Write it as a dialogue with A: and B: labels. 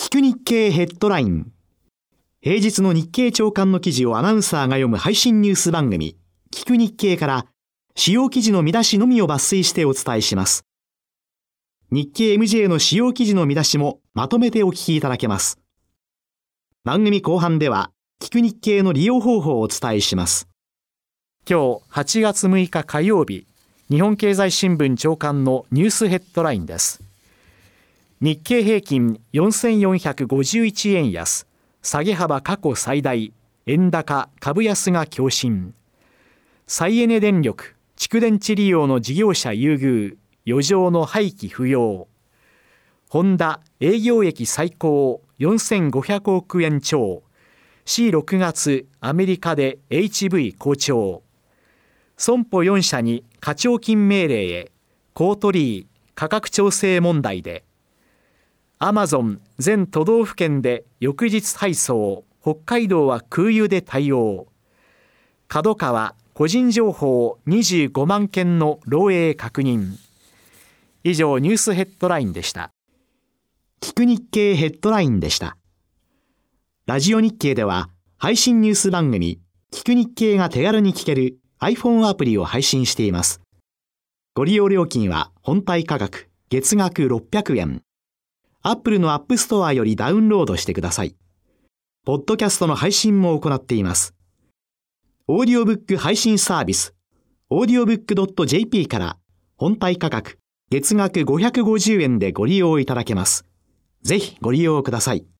A: 聞く日経ヘッドライン。平日の日経朝刊の記事をアナウンサーが読む配信ニュース番組、聞く日経から主要記事の見出しのみを抜粋してお伝えします。日経 MJ の主要記事の見出しもまとめてお聞きいただけます。番組後半では、聞く日経の利用方法をお伝えします。
B: 今日8月6日火曜日、日本経済新聞朝刊のニュースヘッドラインです。日経平均4451円安、下げ幅過去最大、円高株安が強振。再エネ電力、蓄電池利用の事業者優遇、余剰の廃棄不要。ホンダ営業益最高4500億円超。C6 月アメリカで HV 好調。損保4社に課徴金命令へ、公取価格調整問題で。アマゾン全都道府県で翌日配送、北海道は空輸で対応。角川個人情報25万件の漏洩確認。以上ニュースヘッドラインでした。
A: 聞く日経ヘッドラインでした。ラジオ日経では配信ニュース番組聞く日経が手軽に聞ける iPhone アプリを配信しています。ご利用料金は本体価格月額600円。Apple の App Store よりダウンロードしてください。ポッドキャストの配信も行っています。オーディオブック配信サービス、audiobook.jp から本体価格月額550円でご利用いただけます。ぜひご利用ください。